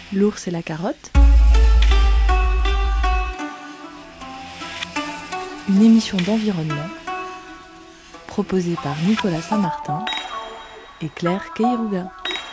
L'ours et la carotte. Une émission d'environnement proposée par Nicolas Saint-Martin et Claire Keiruga.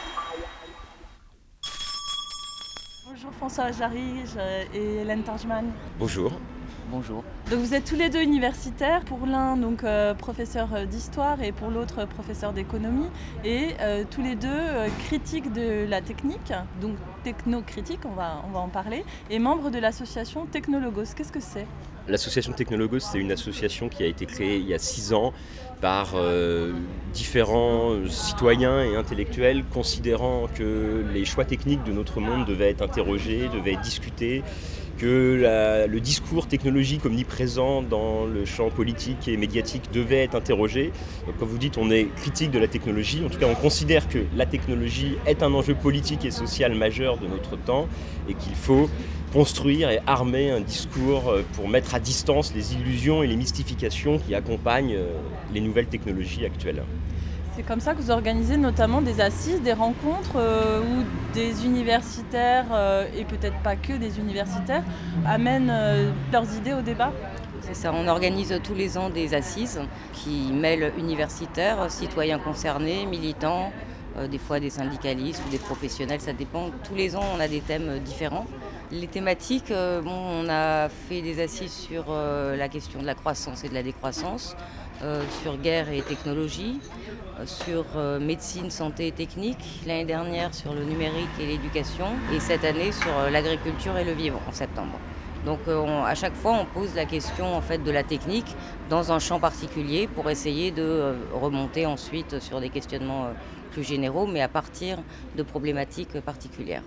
Bonjour François Jarige et Hélène Tarjman. Bonjour. Bonjour. Donc vous êtes tous les deux universitaires, pour l'un donc professeur d'histoire et pour l'autre professeur d'économie, et tous les deux critiques de la technique, donc technocritique, on va en parler, et membres de l'association Technologos. Qu'est-ce que c'est ? L'association Technologos, c'est une association qui a été créée il y a 6 ans par différents citoyens et intellectuels considérant que les choix techniques de notre monde devaient être interrogés, devaient être discutés, que le discours technologique omniprésent dans le champ politique et médiatique devait être interrogé. Donc, comme vous dites, on est critique de la technologie. En tout cas, on considère que la technologie est un enjeu politique et social majeur de notre temps et qu'il faut construire et armer un discours pour mettre à distance les illusions et les mystifications qui accompagnent les nouvelles technologies actuelles. C'est comme ça que vous organisez notamment des assises, des rencontres où des universitaires, et peut-être pas que des universitaires, amènent leurs idées au débat ? C'est ça, on organise tous les ans des assises qui mêlent universitaires, citoyens concernés, militants, des fois des syndicalistes ou des professionnels, ça dépend. Tous les ans, on a des thèmes différents. Les thématiques, on a fait des assises sur la question de la croissance et de la décroissance, sur guerre et technologie, sur médecine, santé et technique, l'année dernière sur le numérique et l'éducation, et cette année sur l'agriculture et le vivant en septembre. Donc à chaque fois, on pose la question en fait, de la technique dans un champ particulier pour essayer de remonter ensuite sur des questionnements plus généraux, mais à partir de problématiques particulières.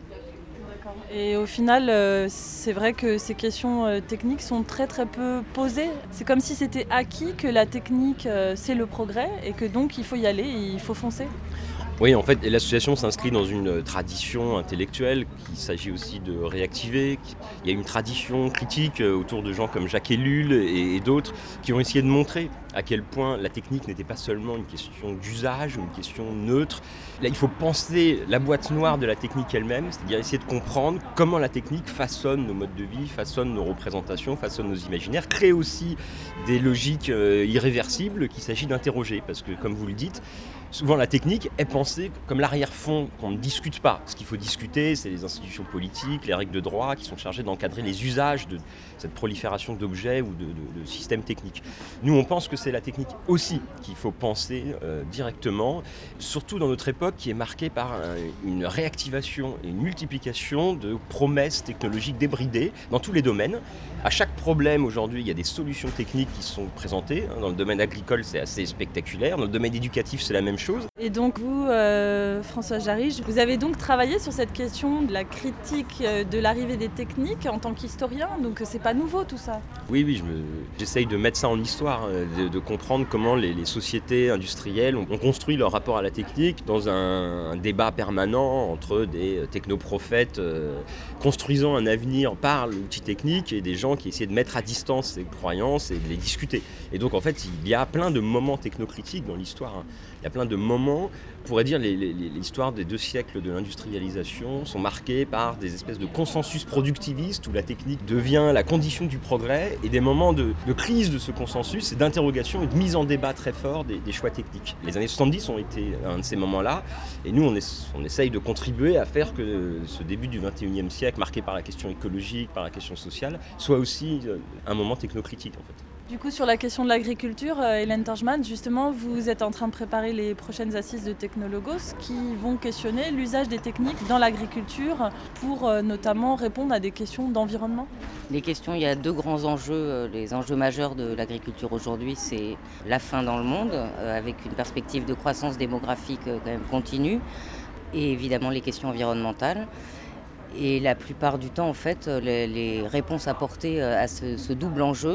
Et au final, c'est vrai que ces questions techniques sont très très peu posées. C'est comme si c'était acquis que la technique, c'est le progrès et que donc il faut y aller, il faut foncer. Oui, en fait, l'association s'inscrit dans une tradition intellectuelle qu'il s'agit aussi de réactiver. Il y a une tradition critique autour de gens comme Jacques Ellul et d'autres qui ont essayé de montrer à quel point la technique n'était pas seulement une question d'usage ou une question neutre. Là, il faut penser la boîte noire de la technique elle-même, c'est-à-dire essayer de comprendre comment la technique façonne nos modes de vie, façonne nos représentations, façonne nos imaginaires, crée aussi des logiques irréversibles qu'il s'agit d'interroger. Parce que, comme vous le dites, souvent la technique est pensée comme l'arrière-fond qu'on ne discute pas. Ce qu'il faut discuter, c'est les institutions politiques, les règles de droit qui sont chargées d'encadrer les usages de cette prolifération d'objets ou de systèmes techniques. Nous, on pense que c'est la technique aussi qu'il faut penser directement, surtout dans notre époque qui est marquée par une réactivation et une multiplication de promesses technologiques débridées dans tous les domaines. À chaque problème aujourd'hui, il y a des solutions techniques qui sont présentées. Dans le domaine agricole, c'est assez spectaculaire. Dans le domaine éducatif, c'est la même chose. Et donc vous, François Jarige, vous avez donc travaillé sur cette question de la critique de l'arrivée des techniques en tant qu'historien, donc c'est pas nouveau tout ça. Oui, j'essaye de mettre ça en histoire, de comprendre comment les sociétés industrielles ont construit leur rapport à la technique dans un débat permanent entre des technoprophètes construisant un avenir par l'outil technique et des gens qui essaient de mettre à distance ces croyances et de les discuter. Et donc en fait, il y a plein de moments technocritiques dans l'histoire. Il y a plein de moments, on pourrait dire l'histoire des 2 siècles de l'industrialisation sont marqués par des espèces de consensus productivistes où la technique devient la condition du progrès et des moments de crise de ce consensus et d'interrogation et de mise en débat très fort des choix techniques. Les années 70 ont été un de ces moments-là et nous on essaye de contribuer à faire que ce début du 21e siècle marqué par la question écologique, par la question sociale, soit aussi un moment technocritique en fait. Du coup, sur la question de l'agriculture, Hélène Tarjman, justement, vous êtes en train de préparer les prochaines assises de Technologos qui vont questionner l'usage des techniques dans l'agriculture pour notamment répondre à des questions d'environnement. Les questions, il y a 2 grands enjeux. Les enjeux majeurs de l'agriculture aujourd'hui, c'est la faim dans le monde, avec une perspective de croissance démographique quand même continue, et évidemment les questions environnementales. Et la plupart du temps, en fait, les réponses apportées à ce double enjeu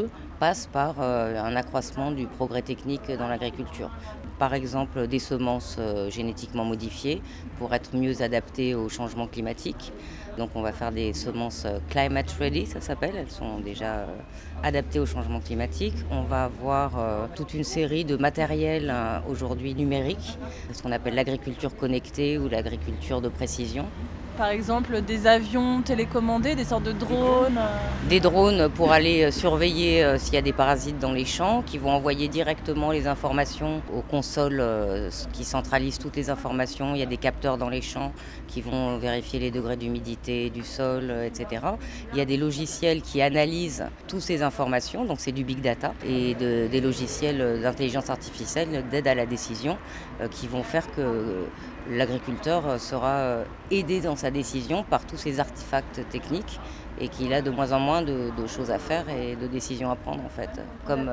passe par un accroissement du progrès technique dans l'agriculture. Par exemple, des semences génétiquement modifiées pour être mieux adaptées au changement climatique. Donc on va faire des semences climate ready, ça s'appelle. Elles sont déjà adaptées au changement climatique. On va avoir toute une série de matériel aujourd'hui numérique, ce qu'on appelle l'agriculture connectée ou l'agriculture de précision. Par exemple, des avions télécommandés, des sortes de drones. Des drones pour aller surveiller s'il y a des parasites dans les champs, qui vont envoyer directement les informations aux consoles qui centralisent toutes les informations. Il y a des capteurs dans les champs qui vont vérifier les degrés d'humidité du sol, etc. Il y a des logiciels qui analysent toutes ces informations, donc c'est du big data, et des logiciels d'intelligence artificielle d'aide à la décision qui vont faire que l'agriculteur sera aidé dans sa décision par tous ces artefacts techniques et qu'il a de moins en moins de choses à faire et de décisions à prendre en fait, comme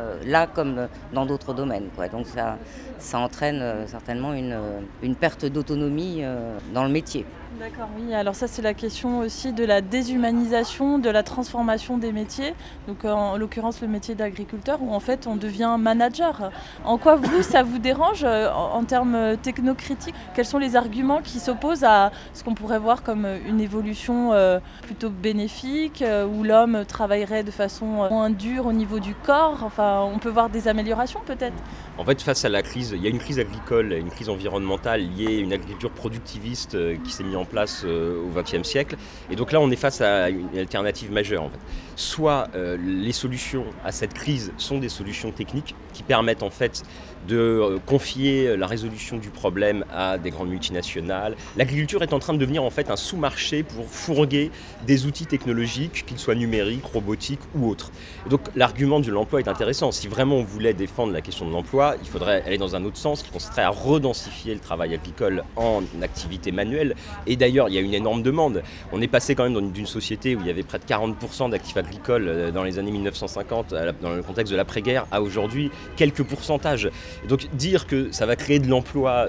dans d'autres domaines, quoi. Donc ça entraîne certainement une perte d'autonomie dans le métier. D'accord, oui. Alors ça, c'est la question aussi de la déshumanisation, de la transformation des métiers. Donc en l'occurrence, le métier d'agriculteur, où en fait, on devient manager. En quoi ça vous dérange en termes technocritiques? Quels sont les arguments qui s'opposent à ce qu'on pourrait voir comme une évolution plutôt bénéfique, où l'homme travaillerait de façon moins dure au niveau du corps? Enfin, on peut voir des améliorations peut-être? En fait, face à la crise, il y a une crise agricole, une crise environnementale liée à une agriculture productiviste qui s'est mise en place au XXe siècle. Et donc là, on est face à une alternative majeure. En fait. Soit les solutions à cette crise sont des solutions techniques qui permettent en fait de confier la résolution du problème à des grandes multinationales. L'agriculture est en train de devenir en fait un sous-marché pour fourguer des outils technologiques, qu'ils soient numériques, robotiques ou autres. Et donc l'argument de l'emploi est intéressant. Si vraiment on voulait défendre la question de l'emploi, il faudrait aller dans un autre sens qui consisterait à redensifier le travail agricole en activité manuelle. Et d'ailleurs, il y a une énorme demande. On est passé quand même d'une société où il y avait près de 40% d'actifs agricoles dans les années 1950, dans le contexte de l'après-guerre, à aujourd'hui quelques pourcentages. Et donc dire que ça va créer de l'emploi,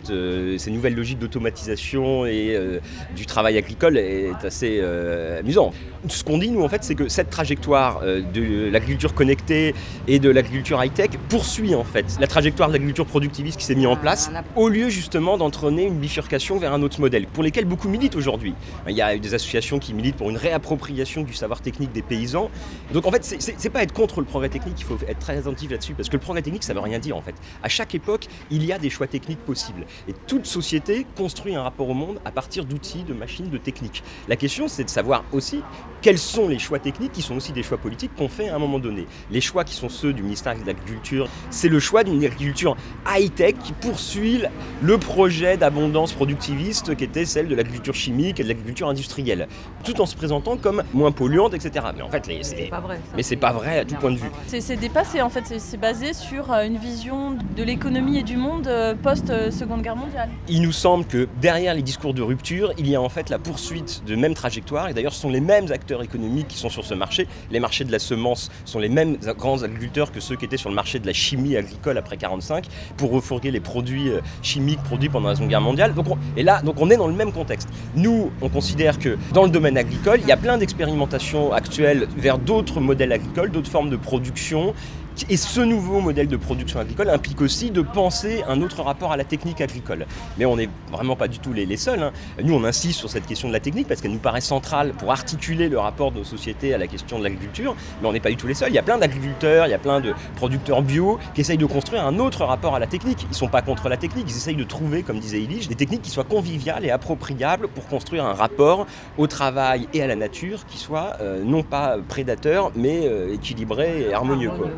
ces nouvelles logiques d'automatisation et du travail agricole est assez amusant. Ce qu'on dit, nous, en fait, c'est que cette trajectoire de l'agriculture connectée et de l'agriculture high-tech poursuit, en fait, la trajectoire de l'agriculture productiviste qui s'est mise en place, au lieu, justement, d'entraîner une bifurcation vers un autre modèle, pour lesquels beaucoup militent aujourd'hui. Il y a des associations qui militent pour une réappropriation du savoir technique des paysans. Donc, en fait, c'est pas être contre le progrès technique, il faut être très attentif là-dessus, parce que le progrès technique, ça veut rien dire, en fait. À chaque époque, il y a des choix techniques possibles. Et toute société construit un rapport au monde à partir d'outils, de machines, de techniques. La question, c'est de savoir aussi quels sont les choix techniques qui sont aussi des choix politiques qu'on fait à un moment donné. Les choix qui sont ceux du ministère de l'Agriculture, c'est le choix d'une agriculture high-tech qui poursuit le projet d'abondance productiviste qui était celle de l'agriculture chimique et de l'agriculture industrielle, tout en se présentant comme moins polluante, etc. Mais en fait, c'est pas vrai à tout point de vue. C'est dépassé, en fait, c'est basé sur une vision de l'économie et du monde post-Seconde Guerre mondiale. Il nous semble que derrière les discours de rupture, il y a en fait la poursuite de même trajectoire, et d'ailleurs ce sont les mêmes acteurs économiques qui sont sur ce marché. Les marchés de la semence sont les mêmes grands agriculteurs que ceux qui étaient sur le marché de la chimie agricole après 1945 pour refourguer les produits chimiques produits pendant la Seconde Guerre mondiale. Donc on est dans le même contexte. Nous, on considère que dans le domaine agricole, il y a plein d'expérimentations actuelles vers d'autres modèles agricoles, d'autres formes de production. Et ce nouveau modèle de production agricole implique aussi de penser un autre rapport à la technique agricole. Mais on n'est vraiment pas du tout les seuls, hein. Nous, on insiste sur cette question de la technique parce qu'elle nous paraît centrale pour articuler le rapport de nos sociétés à la question de l'agriculture. Mais on n'est pas du tout les seuls. Il y a plein d'agriculteurs, il y a plein de producteurs bio qui essayent de construire un autre rapport à la technique. Ils ne sont pas contre la technique, ils essayent de trouver, comme disait Illich, des techniques qui soient conviviales et appropriables pour construire un rapport au travail et à la nature qui soit non pas prédateur, mais équilibré et harmonieux, quoi.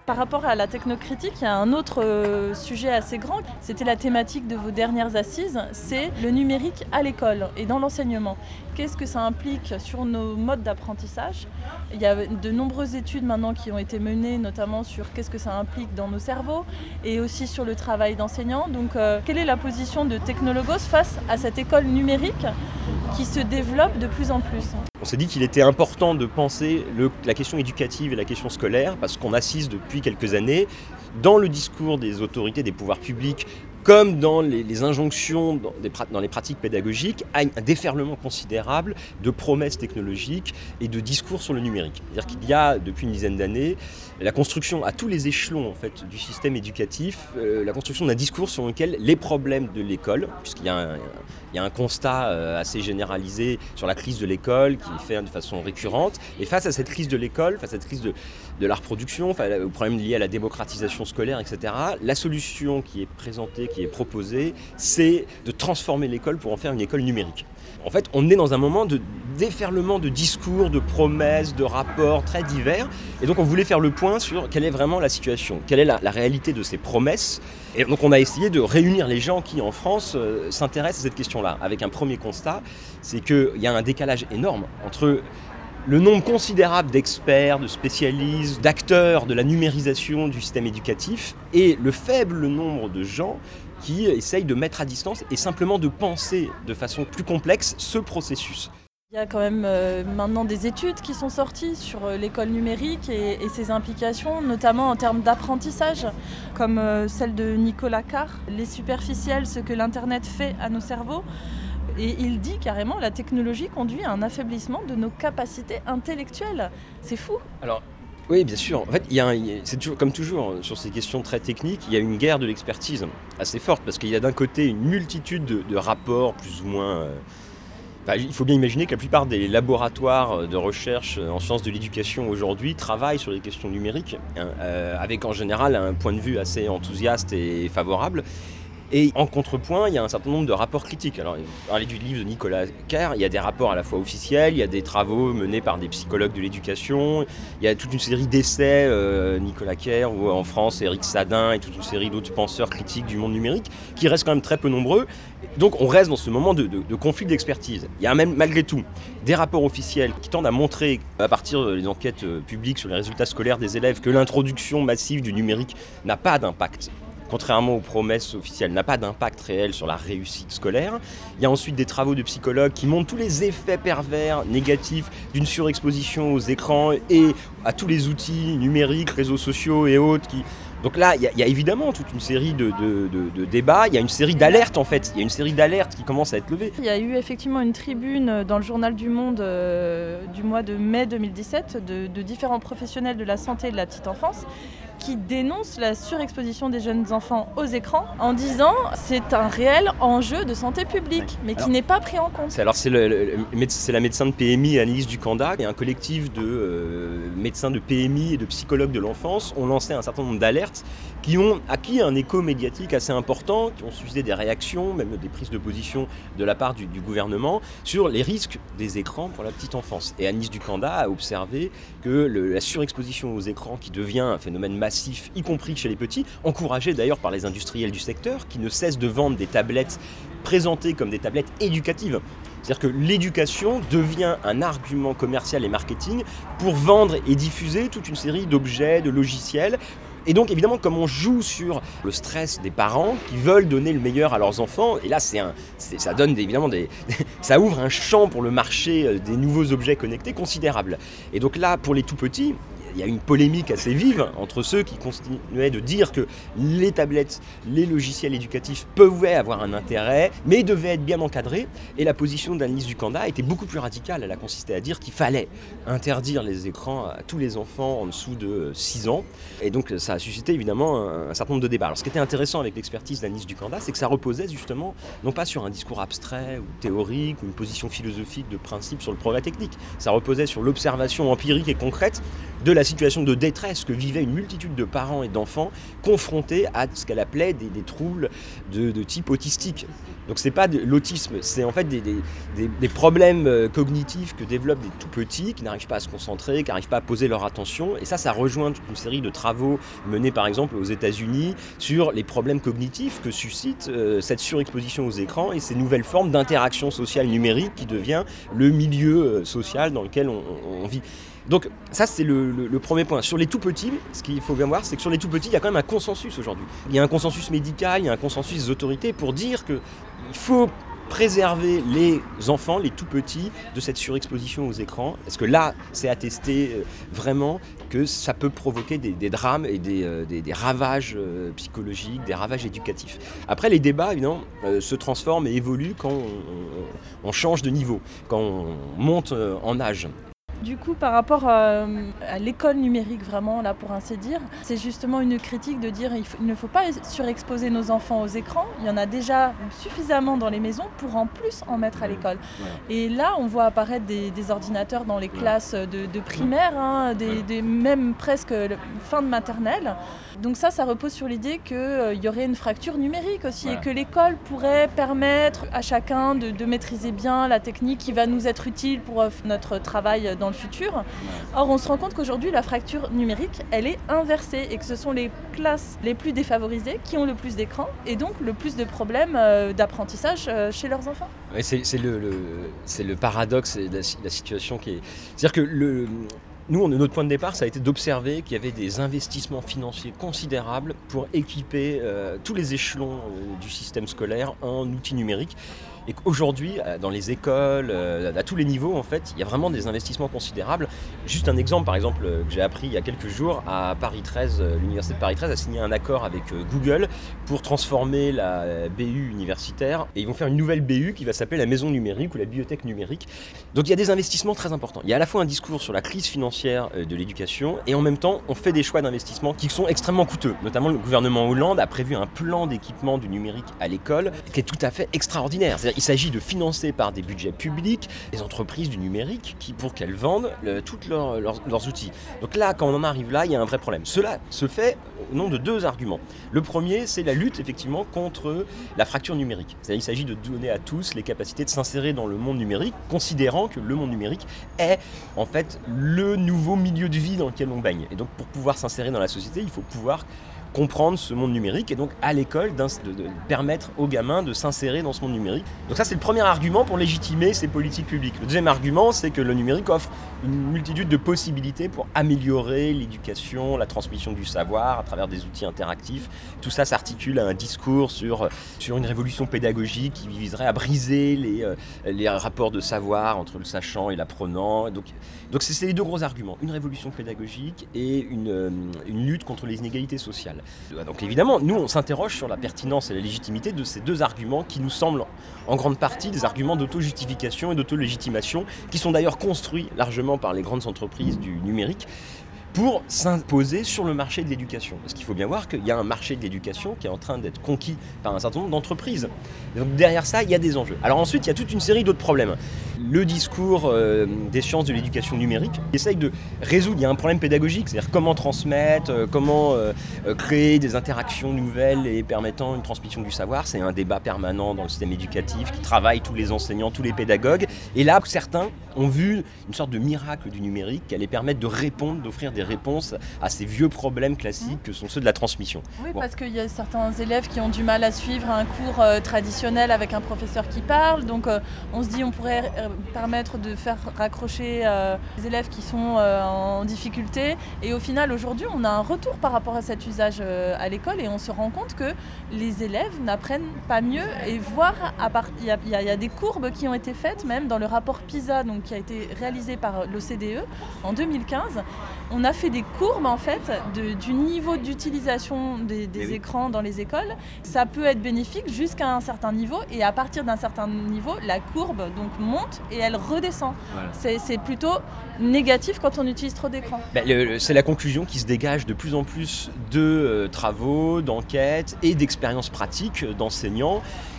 Par rapport à la technocritique, il y a un autre sujet assez grand. C'était la thématique de vos dernières assises, c'est le numérique à l'école et dans l'enseignement. Qu'est-ce que ça implique sur nos modes d'apprentissage ? Il y a de nombreuses études maintenant qui ont été menées, notamment sur qu'est-ce que ça implique dans nos cerveaux et aussi sur le travail d'enseignant. Donc, quelle est la position de Technologos face à cette école numérique qui se développe de plus en plus ? On s'est dit qu'il était important de penser la question éducative et la question scolaire parce qu'on assiste depuis quelques années dans le discours des autorités, des pouvoirs publics, comme dans les injonctions, dans les pratiques pédagogiques, à un déferlement considérable de promesses technologiques et de discours sur le numérique. C'est-à-dire qu'il y a, depuis une dizaine d'années, la construction à tous les échelons en fait, du système éducatif, la construction d'un discours sur lequel les problèmes de l'école, puisqu'il y a un constat assez généralisé sur la crise de l'école qui est fait de façon récurrente, et face à cette crise de l'école, face à cette crise de la reproduction, aux problèmes liés à la démocratisation scolaire, etc., la solution qui est présentée, qui est proposée, c'est de transformer l'école pour en faire une école numérique. En fait, on est dans un moment de déferlement de discours, de promesses, de rapports très divers. Et donc, on voulait faire le point sur quelle est vraiment la situation, quelle est la réalité de ces promesses. Et donc, on a essayé de réunir les gens qui, en France, s'intéressent à cette question-là. Avec un premier constat, c'est qu'il y a un décalage énorme entre le nombre considérable d'experts, de spécialistes, d'acteurs de la numérisation du système éducatif et le faible nombre de gens qui essayent de mettre à distance et simplement de penser de façon plus complexe ce processus. Il y a quand même maintenant des études qui sont sorties sur l'école numérique et ses implications, notamment en termes d'apprentissage, comme celle de Nicolas Carr, Les superficiels, ce que l'Internet fait à nos cerveaux. Et il dit carrément la technologie conduit à un affaiblissement de nos capacités intellectuelles. C'est fou. Alors, oui, bien sûr. En fait, c'est toujours, comme toujours, sur ces questions très techniques, il y a une guerre de l'expertise assez forte, parce qu'il y a d'un côté une multitude de rapports plus ou moins... il faut bien imaginer que la plupart des laboratoires de recherche en sciences de l'éducation aujourd'hui travaillent sur les questions numériques, avec en général un point de vue assez enthousiaste et favorable. Et en contrepoint, il y a un certain nombre de rapports critiques. Alors, vous parlez du livre de Nicolas Carr, il y a des rapports à la fois officiels, il y a des travaux menés par des psychologues de l'éducation, il y a toute une série d'essais, Nicolas Carr, ou en France, Éric Sadin, et toute une série d'autres penseurs critiques du monde numérique, qui restent quand même très peu nombreux. Donc, on reste dans ce moment de conflit d'expertise. Il y a même, malgré tout, des rapports officiels qui tendent à montrer, à partir des enquêtes publiques sur les résultats scolaires des élèves, que l'introduction massive du numérique n'a pas d'impact, contrairement aux promesses officielles, n'a pas d'impact réel sur la réussite scolaire. Il y a ensuite des travaux de psychologues qui montrent tous les effets pervers, négatifs d'une surexposition aux écrans et à tous les outils numériques, réseaux sociaux et autres. Donc là, il y a évidemment toute une série de débats, il y a une série d'alertes en fait, il y a une série d'alertes qui commencent à être levées. Il y a eu effectivement une tribune dans le journal du Monde du mois de mai 2017 de différents professionnels de la santé et de la petite enfance qui dénoncent la surexposition des jeunes enfants aux écrans en disant c'est un réel enjeu de santé publique, mais qui n'est pas pris en compte. C'est la médecin de PMI Annelise Ducanda et un collectif de médecins de PMI et de psychologues de l'enfance ont lancé un certain nombre d'alertes qui ont acquis un écho médiatique assez important, qui ont suscité des réactions, même des prises de position de la part du gouvernement sur les risques des écrans pour la petite enfance. Et Annelise Ducanda a observé que la surexposition aux écrans qui devient un phénomène massif, y compris chez les petits, encouragé d'ailleurs par les industriels du secteur qui ne cessent de vendre des tablettes présentées comme des tablettes éducatives. C'est-à-dire que l'éducation devient un argument commercial et marketing pour vendre et diffuser toute une série d'objets, de logiciels. Et donc évidemment, comme on joue sur le stress des parents qui veulent donner le meilleur à leurs enfants, et là ça donne évidemment ça ouvre un champ pour le marché des nouveaux objets connectés considérable. Et donc là, pour les tout petits, il y a une polémique assez vive entre ceux qui continuaient de dire que les tablettes, les logiciels éducatifs pouvaient avoir un intérêt, mais devaient être bien encadrés. Et la position d'Annelise Ducanda était beaucoup plus radicale. Elle a consisté à dire qu'il fallait interdire les écrans à tous les enfants en dessous de 6 ans. Et donc ça a suscité évidemment un certain nombre de débats. Alors ce qui était intéressant avec l'expertise d'Annelise Ducanda, c'est que ça reposait justement non pas sur un discours abstrait ou théorique ou une position philosophique de principe sur le progrès technique. Ça reposait sur l'observation empirique et concrète de la situation de détresse que vivaient une multitude de parents et d'enfants confrontés à ce qu'elle appelait des troubles de type autistique. Donc c'est pas de l'autisme, c'est en fait des problèmes cognitifs que développent des tout petits qui n'arrivent pas à se concentrer, qui n'arrivent pas à poser leur attention. Et ça rejoint une série de travaux menés par exemple aux États-Unis sur les problèmes cognitifs que suscite cette surexposition aux écrans et ces nouvelles formes d'interaction sociale numérique qui devient le milieu social dans lequel on vit. Donc ça c'est le premier point. Sur les tout petits, ce qu'il faut bien voir, c'est que sur les tout petits, il y a quand même un consensus aujourd'hui. Il y a un consensus médical, il y a un consensus des autorités pour dire qu'il faut préserver les enfants, les tout petits, de cette surexposition aux écrans. Parce que là, c'est attesté vraiment que ça peut provoquer des drames et des ravages psychologiques, des ravages éducatifs. Après, les débats, évidemment, se transforment et évoluent quand on change de niveau, quand on monte en âge. Du coup, par rapport à l'école numérique, vraiment, là, pour ainsi dire, c'est justement une critique de dire il ne faut pas surexposer nos enfants aux écrans. Il y en a déjà suffisamment dans les maisons pour en plus en mettre à l'école. Ouais. Et là, on voit apparaître des ordinateurs dans les classes de primaire, même presque fin de maternelle. Donc ça repose sur l'idée qu'il y aurait une fracture numérique aussi et que l'école pourrait permettre à chacun de maîtriser bien la technique qui va nous être utile pour notre travail dans le futur. Or, on se rend compte qu'aujourd'hui, la fracture numérique, elle est inversée et que ce sont les classes les plus défavorisées qui ont le plus d'écrans et donc le plus de problèmes d'apprentissage chez leurs enfants. Ouais, c'est le paradoxe et la situation qui est... C'est-à-dire que nous, notre point de départ, ça a été d'observer qu'il y avait des investissements financiers considérables pour équiper tous les échelons du système scolaire en outils numériques. Et qu'aujourd'hui, dans les écoles, à tous les niveaux, en fait, il y a vraiment des investissements considérables. Juste un exemple, par exemple, que j'ai appris il y a quelques jours, à Paris 13, l'université de Paris 13 a signé un accord avec Google pour transformer la BU universitaire. Et ils vont faire une nouvelle BU qui va s'appeler la maison numérique ou la bibliothèque numérique. Donc il y a des investissements très importants. Il y a à la fois un discours sur la crise financière de l'éducation et en même temps, on fait des choix d'investissement qui sont extrêmement coûteux. Notamment, le gouvernement Hollande a prévu un plan d'équipement du numérique à l'école qui est tout à fait extraordinaire. Il s'agit de financer par des budgets publics les entreprises du numérique pour qu'elles vendent tous leurs outils. Donc là, quand on en arrive là, il y a un vrai problème. Cela se fait au nom de deux arguments. Le premier, c'est la lutte effectivement contre la fracture numérique. C'est-à-dire qu'il s'agit de donner à tous les capacités de s'insérer dans le monde numérique, considérant que le monde numérique est en fait le nouveau milieu de vie dans lequel on baigne. Et donc pour pouvoir s'insérer dans la société, il faut pouvoir comprendre ce monde numérique et donc à l'école de permettre aux gamins de s'insérer dans ce monde numérique. Donc ça c'est le premier argument pour légitimer ces politiques publiques. Le deuxième argument c'est que le numérique offre une multitude de possibilités pour améliorer l'éducation, la transmission du savoir à travers des outils interactifs. Tout ça s'articule à un discours sur une révolution pédagogique qui viserait à briser les rapports de savoir entre le sachant et l'apprenant. Donc c'est les deux gros arguments, une révolution pédagogique et une lutte contre les inégalités sociales. Donc évidemment, nous on s'interroge sur la pertinence et la légitimité de ces deux arguments qui nous semblent en grande partie des arguments d'auto-justification et d'auto-légitimation qui sont d'ailleurs construits largement par les grandes entreprises du numérique pour s'imposer sur le marché de l'éducation. Parce qu'il faut bien voir qu'il y a un marché de l'éducation qui est en train d'être conquis par un certain nombre d'entreprises. Donc derrière ça, il y a des enjeux. Alors ensuite, il y a toute une série d'autres problèmes. Le discours des sciences de l'éducation numérique essaye de résoudre, il y a un problème pédagogique, c'est-à-dire comment transmettre, comment créer des interactions nouvelles et permettant une transmission du savoir. C'est un débat permanent dans le système éducatif qui travaille tous les enseignants, tous les pédagogues. Et là, certains ont vu une sorte de miracle du numérique qui allait permettre de répondre, d'offrir des réponses à ces vieux problèmes classiques que sont ceux de la transmission. Oui, parce qu'il y a certains élèves qui ont du mal à suivre un cours traditionnel avec un professeur qui parle. Donc on se dit on pourrait permettre de faire raccrocher les élèves qui sont en difficulté. Et au final, aujourd'hui, on a un retour par rapport à cet usage à l'école et on se rend compte que les élèves n'apprennent pas mieux. Et voire, il y a des courbes qui ont été faites, même dans le rapport PISA, donc, qui a été réalisé par l'OCDE en 2015. On a fait des courbes en fait du niveau d'utilisation des écrans dans les écoles. Ça peut être bénéfique jusqu'à un certain niveau et à partir d'un certain niveau, la courbe donc monte et elle redescend. Voilà. C'est plutôt négatif quand on utilise trop d'écran. C'est la conclusion qui se dégage de plus en plus de travaux, d'enquêtes et d'expériences pratiques d'enseignants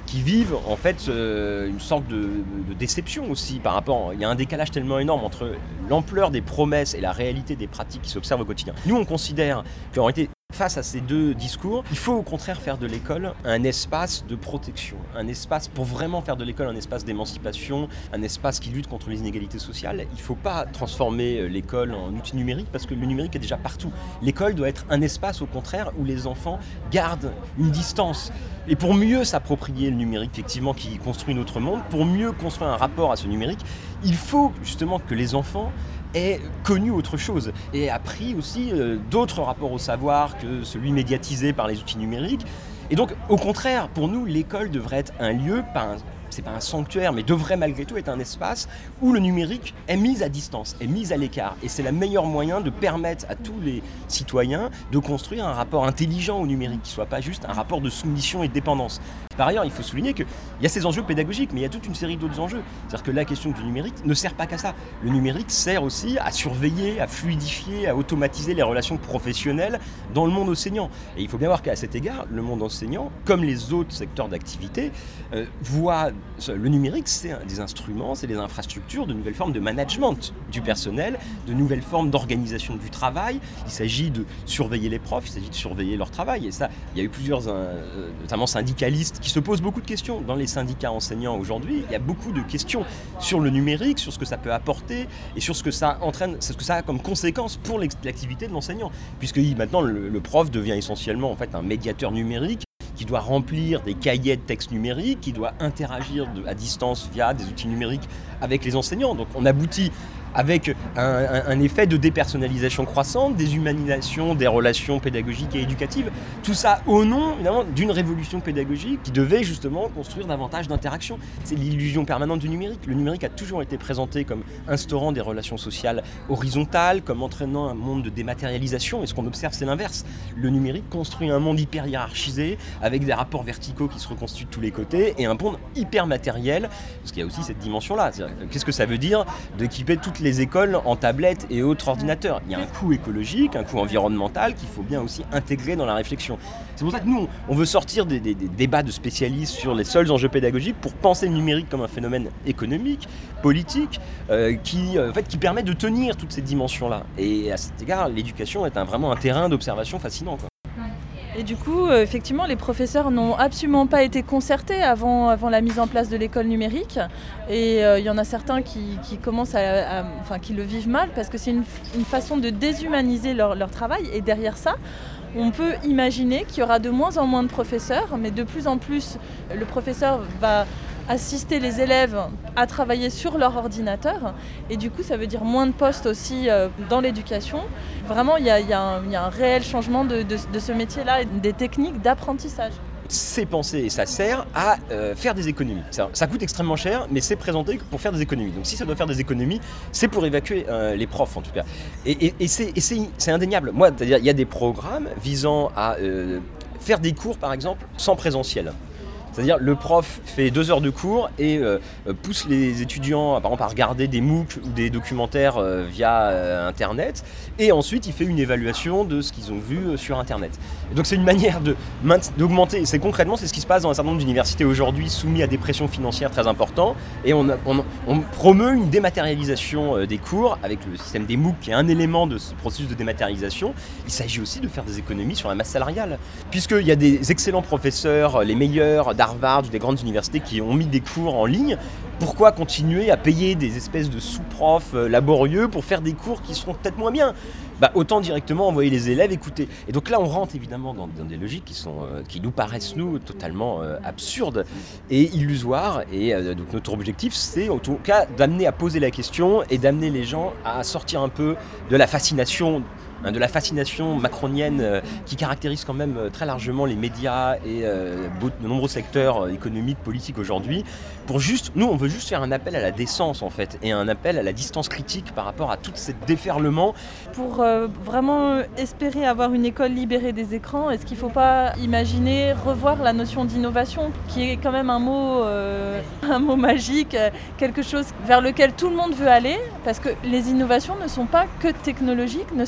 qui vivent en fait une sorte de déception aussi par rapport. Il y a un décalage tellement énorme entre l'ampleur des promesses et la réalité des pratiques qui s'observent au quotidien. Nous, on considère qu'en réalité, face à ces deux discours, il faut au contraire faire de l'école un espace de protection, un espace pour vraiment faire de l'école un espace d'émancipation, un espace qui lutte contre les inégalités sociales. Il ne faut pas transformer l'école en outil numérique parce que le numérique est déjà partout. L'école doit être un espace au contraire où les enfants gardent une distance. Et pour mieux s'approprier le numérique, effectivement, qui construit notre monde, pour mieux construire un rapport à ce numérique, il faut justement que les enfants aient connu autre chose et appris aussi d'autres rapports au savoir que celui médiatisé par les outils numériques. Et donc, au contraire, pour nous, l'école devrait être un lieu, c'est pas un sanctuaire, mais devrait malgré tout être un espace où le numérique est mis à distance, est mis à l'écart. Et c'est le meilleur moyen de permettre à tous les citoyens de construire un rapport intelligent au numérique, qui ne soit pas juste un rapport de soumission et de dépendance. Par ailleurs, il faut souligner qu'il y a ces enjeux pédagogiques, mais il y a toute une série d'autres enjeux. C'est-à-dire que la question du numérique ne sert pas qu'à ça. Le numérique sert aussi à surveiller, à fluidifier, à automatiser les relations professionnelles dans le monde enseignant. Et il faut bien voir qu'à cet égard, le monde enseignant, comme les autres secteurs d'activité, voit le numérique, c'est des instruments, c'est des infrastructures, de nouvelles formes de management du personnel, de nouvelles formes d'organisation du travail. Il s'agit de surveiller les profs, il s'agit de surveiller leur travail. Et ça, il y a eu plusieurs, notamment syndicalistes, qui se posent beaucoup de questions. Dans les syndicats enseignants aujourd'hui, il y a beaucoup de questions sur le numérique, sur ce que ça peut apporter et sur ce que ça entraîne, ce que ça a comme conséquence pour l'activité de l'enseignant. Puisque maintenant, le prof devient essentiellement en fait un médiateur numérique qui doit remplir des cahiers de textes numériques, qui doit interagir à distance via des outils numériques avec les enseignants. Donc on aboutit avec un effet de dépersonnalisation croissante, déshumanisation des relations pédagogiques et éducatives. Tout ça au nom, évidemment, d'une révolution pédagogique qui devait justement construire davantage d'interactions. C'est l'illusion permanente du numérique. Le numérique a toujours été présenté comme instaurant des relations sociales horizontales, comme entraînant un monde de dématérialisation. Et ce qu'on observe, c'est l'inverse. Le numérique construit un monde hyper hiérarchisé, avec des rapports verticaux qui se reconstituent de tous les côtés, et un monde hyper matériel, parce qu'il y a aussi cette dimension-là. Qu'est-ce que ça veut dire d'équiper toutes les écoles en tablettes et autres ordinateurs? Il y a un coût écologique, un coût environnemental qu'il faut bien aussi intégrer dans la réflexion. C'est pour ça que nous, on veut sortir des débats de spécialistes sur les seuls enjeux pédagogiques pour penser le numérique comme un phénomène économique, politique, qui permet de tenir toutes ces dimensions-là. Et à cet égard, l'éducation est vraiment un terrain d'observation fascinant, quoi. Et du coup, effectivement, les professeurs n'ont absolument pas été concertés avant la mise en place de l'école numérique. Et il y en a certains qui commencent qui le vivent mal parce que c'est une façon de déshumaniser leur travail. Et derrière ça, on peut imaginer qu'il y aura de moins en moins de professeurs, mais de plus en plus, le professeur va assister les élèves à travailler sur leur ordinateur et du coup ça veut dire moins de postes aussi dans l'éducation. Vraiment il y a un réel changement de ce métier-là et des techniques d'apprentissage. C'est pensé et ça sert à faire des économies. Ça coûte extrêmement cher, mais c'est présenté pour faire des économies. Donc si ça doit faire des économies, c'est pour évacuer les profs en tout cas. Et c'est indéniable. Moi, c'est-à-dire il y a des programmes visant à faire des cours par exemple sans présentiel. C'est-à-dire le prof fait 2 heures de cours et pousse les étudiants par exemple, à regarder des MOOC ou des documentaires via Internet et ensuite il fait une évaluation de ce qu'ils ont vu sur Internet. Et donc c'est une manière d'augmenter, concrètement c'est ce qui se passe dans un certain nombre d'universités aujourd'hui soumis à des pressions financières très importantes et on promeut une dématérialisation des cours avec le système des MOOC qui est un élément de ce processus de dématérialisation. Il s'agit aussi de faire des économies sur la masse salariale puisqu'il y a des excellents professeurs, les meilleurs d'Harvard ou des grandes universités qui ont mis des cours en ligne. Pourquoi continuer à payer des espèces de sous-profs laborieux pour faire des cours qui seront peut-être moins bien ? Autant directement envoyer les élèves écouter. Et donc là, on rentre évidemment dans des logiques qui nous paraissent, totalement absurdes et illusoires. Et donc notre objectif, c'est en tout cas d'amener à poser la question et d'amener les gens à sortir un peu de la fascination macronienne qui caractérise quand même très largement les médias et de nombreux secteurs économiques, politiques aujourd'hui. Nous, on veut juste faire un appel à la décence en fait et un appel à la distance critique par rapport à tout ce déferlement. Pour vraiment espérer avoir une école libérée des écrans, est-ce qu'il ne faut pas imaginer revoir la notion d'innovation qui est quand même un mot magique, quelque chose vers lequel tout le monde veut aller parce que les innovations ne sont pas que technologiques, ne sont pas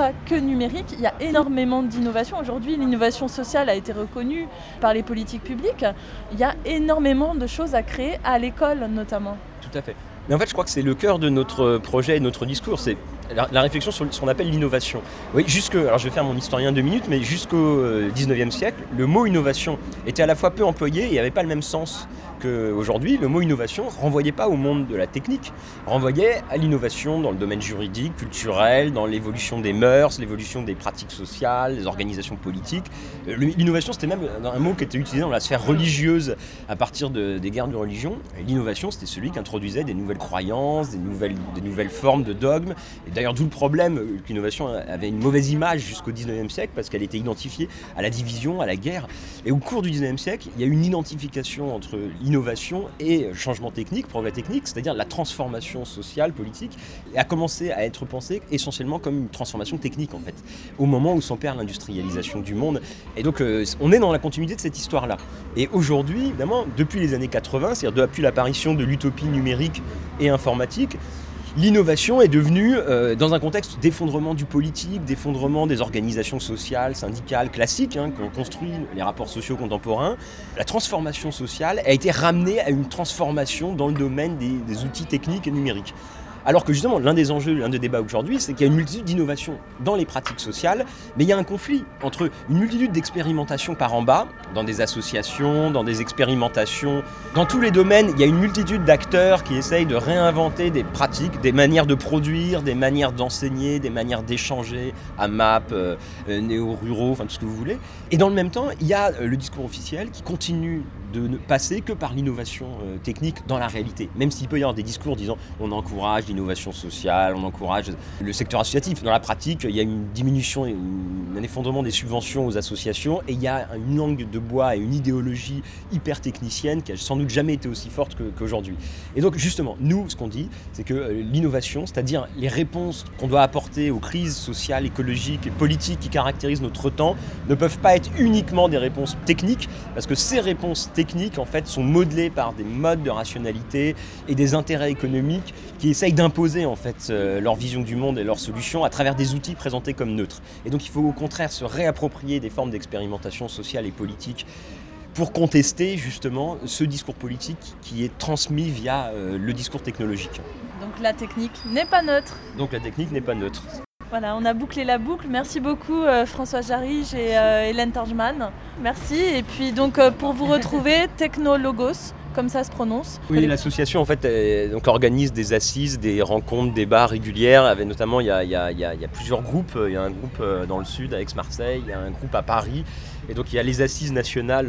pas que numérique, il y a énormément d'innovations. Aujourd'hui, l'innovation sociale a été reconnue par les politiques publiques. Il y a énormément de choses à créer à l'école notamment. Tout à fait. Mais en fait, je crois que c'est le cœur de notre projet et de notre discours, c'est la réflexion sur ce qu'on appelle l'innovation. Oui, alors je vais faire mon historien 2 minutes, mais jusqu'au 19e siècle, le mot innovation était à la fois peu employé et n'avait pas le même sens qu'aujourd'hui. Le mot innovation ne renvoyait pas au monde de la technique, renvoyait à l'innovation dans le domaine juridique, culturel, dans l'évolution des mœurs, l'évolution des pratiques sociales, des organisations politiques. L'innovation, c'était même un mot qui était utilisé dans la sphère religieuse à partir des guerres de religion. Et l'innovation, c'était celui qui introduisait des nouvelles croyances, des nouvelles formes de dogmes. Et d'ailleurs, d'où le problème que l'innovation avait une mauvaise image jusqu'au 19e siècle, parce qu'elle était identifiée à la division, à la guerre. Et au cours du 19e siècle, il y a une identification entre l'innovation et le changement technique, progrès technique, c'est-à-dire la transformation sociale, politique, et a commencé à être pensée essentiellement comme une transformation technique, en fait, au moment où s'opère l'industrialisation du monde. Et donc, on est dans la continuité de cette histoire-là. Et aujourd'hui, évidemment, depuis les années 80, c'est-à-dire depuis l'apparition de l'utopie numérique et informatique, l'innovation est devenue, dans un contexte d'effondrement du politique, d'effondrement des organisations sociales, syndicales, classiques, qui ont construit les rapports sociaux contemporains, la transformation sociale a été ramenée à une transformation dans le domaine des outils techniques et numériques. Alors que justement, l'un des enjeux, l'un des débats aujourd'hui, c'est qu'il y a une multitude d'innovations dans les pratiques sociales, mais il y a un conflit entre une multitude d'expérimentations par en bas, dans des associations, dans des expérimentations. Dans tous les domaines, il y a une multitude d'acteurs qui essayent de réinventer des pratiques, des manières de produire, des manières d'enseigner, des manières d'échanger, AMAP, néo-ruraux, enfin tout ce que vous voulez. Et dans le même temps, il y a le discours officiel qui continue de ne passer que par l'innovation technique dans la réalité. Même s'il peut y avoir des discours disant on encourage l'innovation sociale, on encourage le secteur associatif. Dans la pratique, il y a une diminution, un effondrement des subventions aux associations et il y a une langue de bois et une idéologie hyper technicienne qui a sans doute jamais été aussi forte qu'aujourd'hui. Et donc justement, nous, ce qu'on dit, c'est que l'innovation, c'est-à-dire les réponses qu'on doit apporter aux crises sociales, écologiques et politiques qui caractérisent notre temps, ne peuvent pas être uniquement des réponses techniques, parce que ces réponses techniques, en fait, sont modelées par des modes de rationalité et des intérêts économiques qui essayent d'imposer en fait leur vision du monde et leurs solutions à travers des outils présentés comme neutres. Et donc il faut au contraire se réapproprier des formes d'expérimentation sociale et politique pour contester justement ce discours politique qui est transmis via le discours technologique. Donc la technique n'est pas neutre. Donc la technique n'est pas neutre. Voilà, on a bouclé la boucle. Merci beaucoup Françoise Jarige et Hélène Torgman. Merci. Et puis donc pour vous retrouver, Technologos, comme ça se prononce. Oui, l'association en fait donc organise des assises, des rencontres, débats régulières. Notamment, il y a plusieurs groupes. Il y a un groupe dans le sud, à Aix-Marseille. Il y a un groupe à Paris. Et donc il y a les assises nationales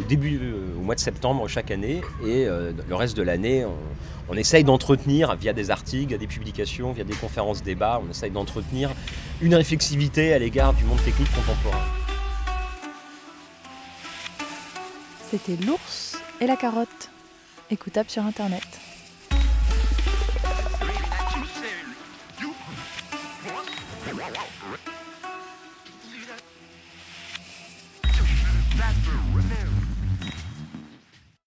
au mois de septembre chaque année. Et le reste de l'année, on essaye d'entretenir via des articles, via des publications, via des conférences débats. On essaye d'entretenir une réflexivité à l'égard du monde technique contemporain. C'était L'ours et la carotte, écoutable sur internet.